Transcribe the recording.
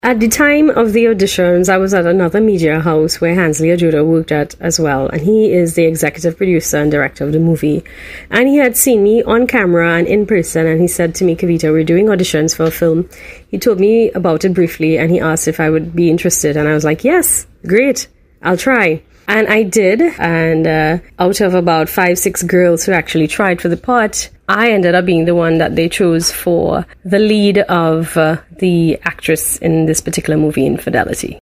At the time of the auditions, I was at another media house where Hansley Ajuda worked at as well, and he is the executive producer and director of the movie. And he had seen me on camera and in person, and he said to me, Kavita, we're doing auditions for a film. He told me about it briefly, and he asked if I would be interested, and I was like, yes, great, I'll try. And I did, and out of about 5-6 girls who actually tried for the part, I ended up being the one that they chose for the lead of the actress in this particular movie, Infidelity.